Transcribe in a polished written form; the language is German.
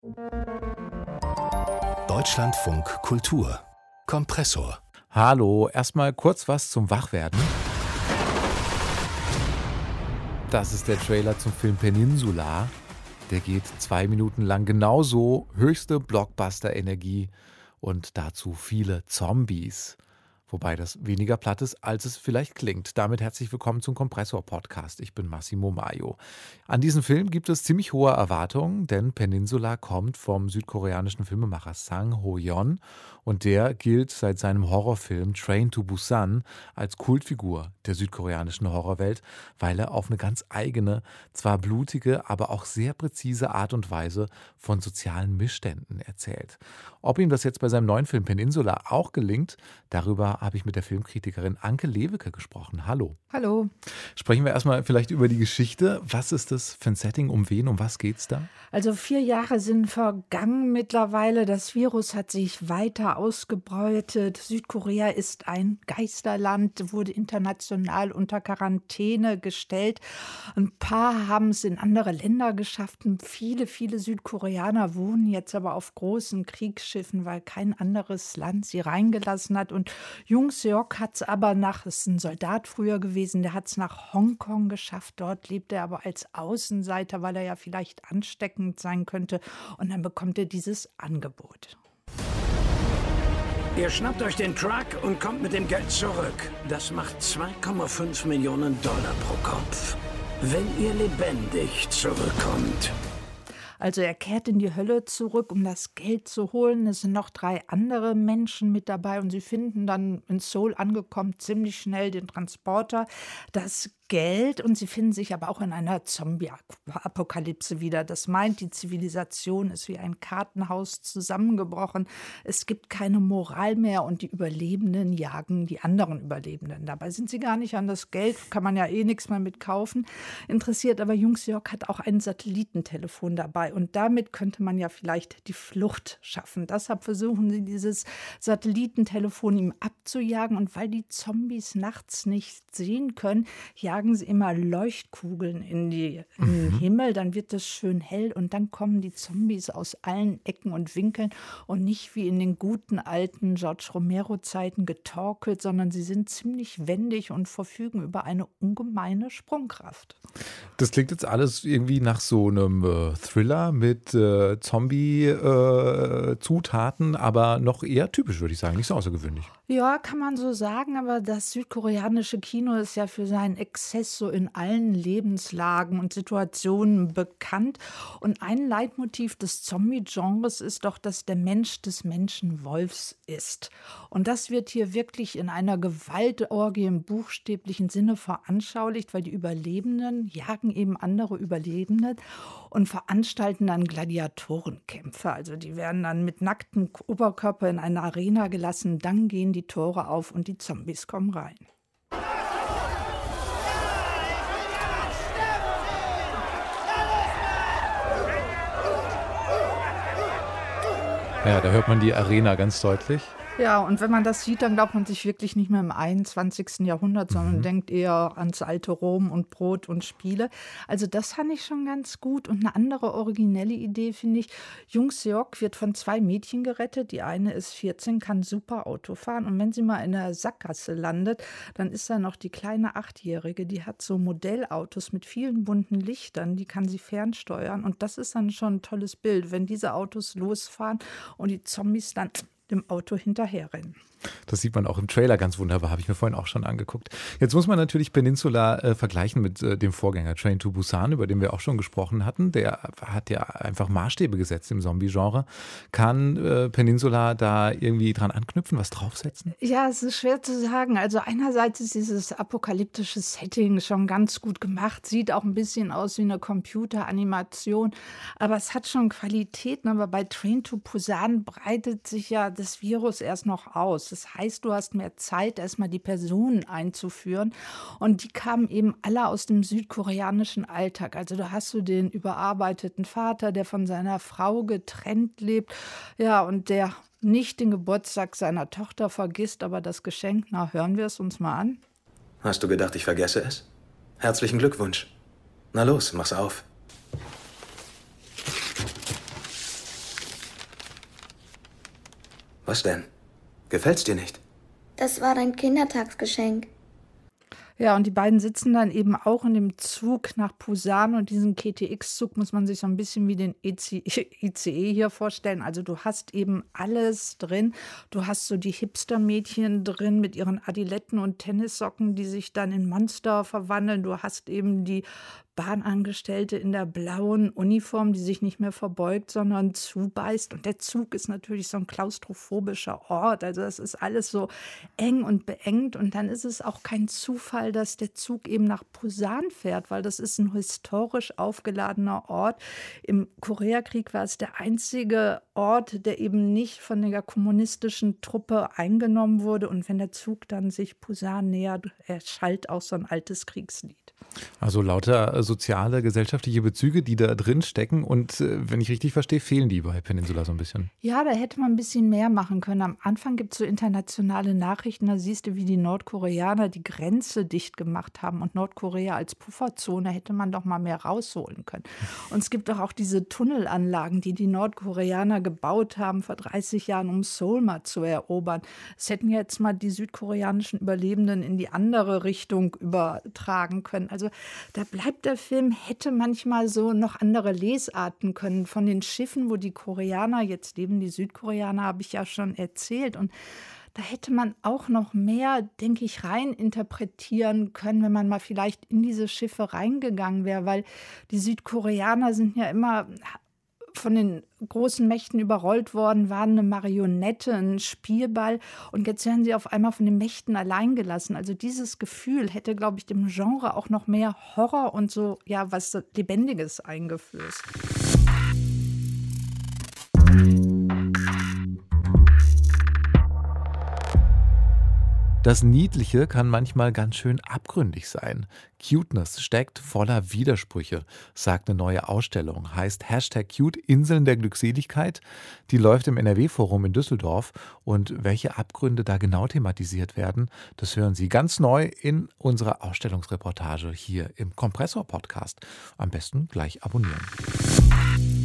Deutschlandfunk Kultur Kompressor. Hallo, erstmal kurz was zum Wachwerden. Das ist der Trailer zum Film Peninsula. Der geht 2 Minuten lang, genauso höchste Blockbuster-Energie und dazu viele Zombies. Wobei das weniger platt ist, als es vielleicht klingt. Damit herzlich willkommen zum Kompressor-Podcast. Ich bin Massimo Maio. An diesen Film gibt es ziemlich hohe Erwartungen, denn Peninsula kommt vom südkoreanischen Filmemacher Sang Ho-yeon und der gilt seit seinem Horrorfilm Train to Busan als Kultfigur der südkoreanischen Horrorwelt, weil er auf eine ganz eigene, zwar blutige, aber auch sehr präzise Art und Weise von sozialen Missständen erzählt. Ob ihm das jetzt bei seinem neuen Film Peninsula auch gelingt, darüber habe ich mit der Filmkritikerin Anke Lewicke gesprochen. Hallo. Hallo. Sprechen wir erstmal vielleicht über die Geschichte. Was ist das für ein Setting? Um wen? Um was geht's da? Also 4 Jahre sind vergangen mittlerweile. Das Virus hat sich weiter ausgebreitet. Südkorea ist ein Geisterland, wurde international unter Quarantäne gestellt. Ein paar haben es in andere Länder geschafft. Und viele Südkoreaner wohnen jetzt aber auf großen Kriegsschiffen, weil kein anderes Land sie reingelassen hat. Und Jung Seok hat es aber ist ein Soldat früher gewesen, der hat es nach Hongkong geschafft. Dort lebt er aber als Außenseiter, weil er ja vielleicht ansteckend sein könnte. Und dann bekommt er dieses Angebot. Ihr schnappt euch den Truck und kommt mit dem Geld zurück. Das macht 2,5 Millionen Dollar pro Kopf. Wenn ihr lebendig zurückkommt. Also er kehrt in die Hölle zurück, um das Geld zu holen. Es sind noch 3 andere Menschen mit dabei und sie finden dann in Seoul angekommen ziemlich schnell den Transporter, das Geld, und sie finden sich aber auch in einer Zombie-Apokalypse wieder. Das meint, die Zivilisation ist wie ein Kartenhaus zusammengebrochen. Es gibt keine Moral mehr und die Überlebenden jagen die anderen Überlebenden. Dabei sind sie gar nicht an das Geld, kann man ja eh nichts mehr mit kaufen. Interessiert aber Jung Seok hat auch ein Satellitentelefon dabei und damit könnte man ja vielleicht die Flucht schaffen. Deshalb versuchen sie, dieses Satellitentelefon ihm abzujagen, und weil die Zombies nachts nicht sehen können, jagen sie immer Leuchtkugeln in den Himmel, dann wird es schön hell und dann kommen die Zombies aus allen Ecken und Winkeln und nicht wie in den guten alten George Romero-Zeiten getorkelt, sondern sie sind ziemlich wendig und verfügen über eine ungemeine Sprungkraft. Das klingt jetzt alles irgendwie nach so einem Thriller mit Zombie-Zutaten, aber noch eher typisch, würde ich sagen, nicht so außergewöhnlich. Ja, kann man so sagen, aber das südkoreanische Kino ist ja für seinen Exzess so in allen Lebenslagen und Situationen bekannt. Und ein Leitmotiv des Zombie-Genres ist doch, dass der Mensch des Menschen Wolfs ist. Und das wird hier wirklich in einer Gewaltorgie im buchstäblichen Sinne veranschaulicht, weil die Überlebenden jagen eben andere Überlebende und veranstalten dann Gladiatorenkämpfe. Also die werden dann mit nacktem Oberkörper in eine Arena gelassen, dann gehen die Tore auf und die Zombies kommen rein. Ja, da hört man die Arena ganz deutlich. Ja, und wenn man das sieht, dann glaubt man sich wirklich nicht mehr im 21. Jahrhundert, sondern denkt eher ans alte Rom und Brot und Spiele. Also das fand ich schon ganz gut. Und eine andere originelle Idee finde ich, Jung Seok wird von 2 Mädchen gerettet. Die eine ist 14, kann super Auto fahren. Und wenn sie mal in der Sackgasse landet, dann ist da noch die kleine 8-Jährige. Die hat so Modellautos mit vielen bunten Lichtern. Die kann sie fernsteuern. Und das ist dann schon ein tolles Bild, wenn diese Autos losfahren und die Zombies dann dem Auto hinterherrennen. Das sieht man auch im Trailer ganz wunderbar, habe ich mir vorhin auch schon angeguckt. Jetzt muss man natürlich Peninsula vergleichen mit dem Vorgänger Train to Busan, über den wir auch schon gesprochen hatten. Der hat ja einfach Maßstäbe gesetzt im Zombie-Genre. Kann Peninsula da irgendwie dran anknüpfen, was draufsetzen? Ja, es ist schwer zu sagen. Also einerseits ist dieses apokalyptische Setting schon ganz gut gemacht, sieht auch ein bisschen aus wie eine Computeranimation, aber es hat schon Qualitäten. Aber bei Train to Busan breitet sich ja das Virus erst noch aus. Das heißt, du hast mehr Zeit, erstmal die Personen einzuführen. Und die kamen eben alle aus dem südkoreanischen Alltag. Also da hast du den überarbeiteten Vater, der von seiner Frau getrennt lebt. Ja, und der nicht den Geburtstag seiner Tochter vergisst, aber das Geschenk. Na, hören wir es uns mal an. Hast du gedacht, ich vergesse es? Herzlichen Glückwunsch. Na los, mach's auf. Was denn? Gefällt's dir nicht? Das war dein Kindertagsgeschenk. Ja, und die beiden sitzen dann eben auch in dem Zug nach Pusan und diesen KTX-Zug muss man sich so ein bisschen wie den ICE hier vorstellen. Also du hast eben alles drin. Du hast so die Hipster-Mädchen drin mit ihren Adiletten und Tennissocken, die sich dann in Monster verwandeln. Du hast eben die Bahnangestellte in der blauen Uniform, die sich nicht mehr verbeugt, sondern zubeißt. Und der Zug ist natürlich so ein klaustrophobischer Ort. Also das ist alles so eng und beengt. Und dann ist es auch kein Zufall, dass der Zug eben nach Pusan fährt, weil das ist ein historisch aufgeladener Ort. Im Koreakrieg war es der einzige Ort, der eben nicht von der kommunistischen Truppe eingenommen wurde. Und wenn der Zug dann sich Pusan nähert, erschallt auch so ein altes Kriegslied. Also lauter soziale, gesellschaftliche Bezüge, die da drin stecken. Und wenn ich richtig verstehe, fehlen die bei Peninsula so ein bisschen. Ja, da hätte man ein bisschen mehr machen können. Am Anfang gibt es so internationale Nachrichten, da siehst du, wie die Nordkoreaner die Grenze dicht gemacht haben. Und Nordkorea als Pufferzone hätte man doch mal mehr rausholen können. Und es gibt doch auch diese Tunnelanlagen, die Nordkoreaner gebaut haben vor 30 Jahren, um Seoul mal zu erobern. Es hätten jetzt mal die südkoreanischen Überlebenden in die andere Richtung übertragen können. Also da bleibt der Film, hätte manchmal so noch andere Lesarten können. Von den Schiffen, wo die Koreaner, jetzt leben die Südkoreaner, habe ich ja schon erzählt. Und da hätte man auch noch mehr, denke ich, rein interpretieren können, wenn man mal vielleicht in diese Schiffe reingegangen wäre. Weil die Südkoreaner sind ja immer von den großen Mächten überrollt worden, waren eine Marionette, ein Spielball und jetzt werden sie auf einmal von den Mächten allein gelassen. Also dieses Gefühl hätte, glaube ich, dem Genre auch noch mehr Horror und so, ja, was Lebendiges eingeflößt. Das Niedliche kann manchmal ganz schön abgründig sein. Cuteness steckt voller Widersprüche, sagt eine neue Ausstellung. Heißt #Cute Inseln der Glückseligkeit. Die läuft im NRW-Forum in Düsseldorf. Und welche Abgründe da genau thematisiert werden, das hören Sie ganz neu in unserer Ausstellungsreportage hier im Kompressor-Podcast. Am besten gleich abonnieren.